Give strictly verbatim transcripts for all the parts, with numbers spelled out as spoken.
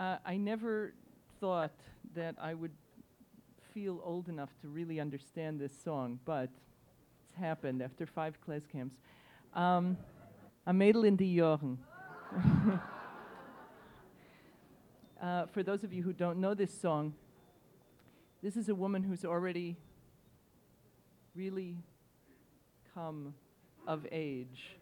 Uh, I never thought that I would feel old enough to really understand this song, but it's happened after five class camps. Um, A Mädel in die Jaren. uh, for those of you who don't know this song, this is a woman who's already really come of age.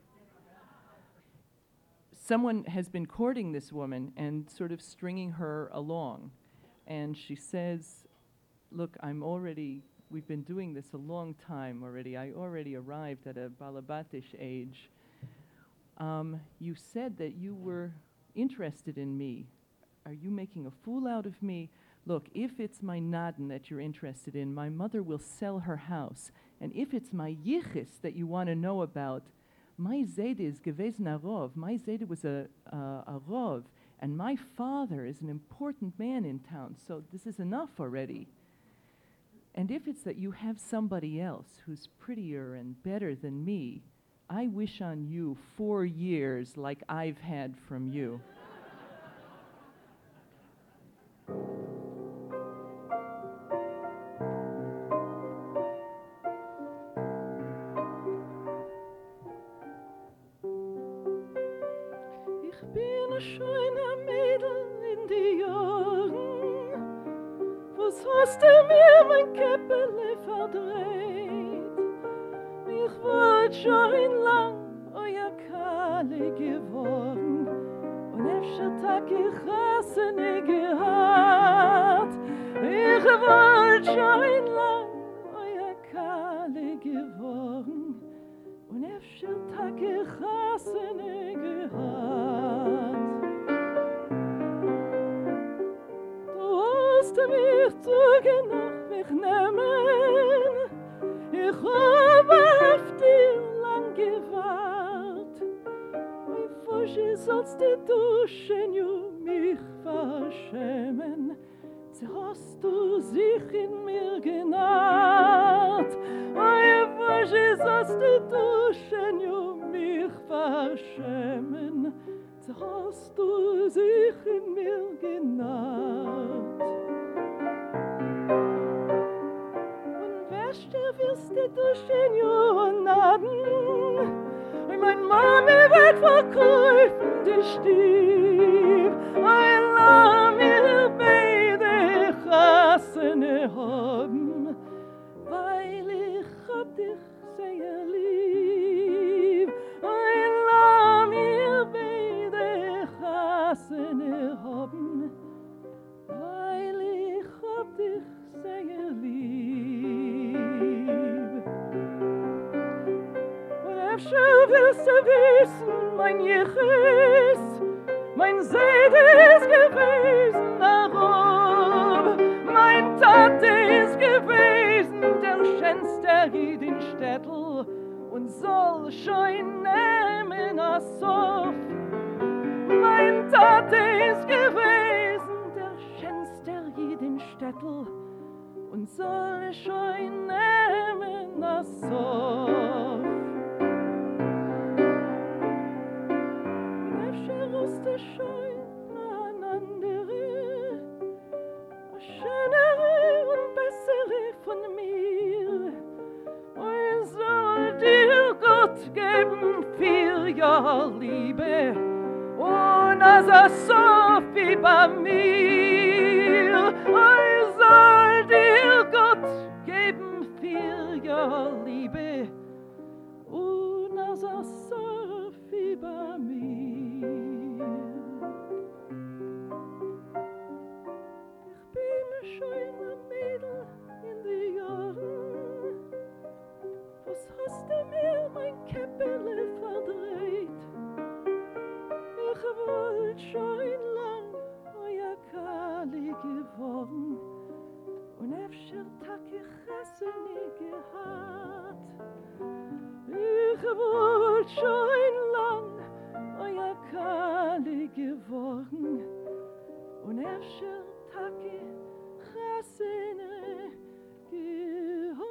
Someone has been courting this woman and sort of stringing her along. And she says, look, I'm already, we've been doing this a long time already. I already arrived at a balabatish age. Um, you said that you were interested in me. Are you making a fool out of me? Look, if it's my naden that you're interested in, my mother will sell her house. And if it's my yichis that you want to know about, my Zayde is gewesen a rov. My Zayde was a, uh, a rov. And my father is an important man in town. So this is enough already. And if it's that you have somebody else who's prettier and better than me, I wish on you four years like I've had from you. Ich bin a schöner Mädel in die Jahren. Was hast du mir mein Käppele verdreht? Ich wollt schon lang euer Kalle geworden und öfter Tag ich Rassene gehabt. Ich wollt schon lang euer Kalle geworden und öfter Tag ich Rassene gehabt. Du hast mich zugenacht mich nehmen. Ich hab auf dir lang gewahrt. Wie Fosche sollst du duschen, ju mich verschämen. So hast du sich in mir genarrt. Wie Fosche sollst du duschen, ju mich verschämen. So hast du sich in mir genarrt. Wirst du duschen, Johannaden? Und mein Mami wird verkäufen, die Stieb. Ein Lamm, ihr beide Chassene haben, weil ich hab dich sehr lieb. Ein Lamm, ihr beide Chassene haben, weil ich hab dich sehr lieb. Schon willst du wissen, mein Jichis, mein Seide ist gewesen darum, mein Tate ist gewesen der schönste Ried in Städtel und soll schon nehmen a Sof. Mein Tate ist gewesen der schönste Ried in Städtel und soll schon nehmen a Sof. Wusste schon an andere, a schönere und bessere von mir. Und soll dir Gott geben vier Jahre Liebe und als a so wie bei mir. Und soll dir Gott geben vier Jahre Liebe und als a so wie bei mir. Schöner Mädel in die Jahren, was hast du mir mein Käppele verdreht? Ich wollt schon lang euer Kali geworden und öfter Tag ich Rassene gehabt. Ich wollt schon lang euer Kali geworden und öfter Tag ich Rassene gehabt.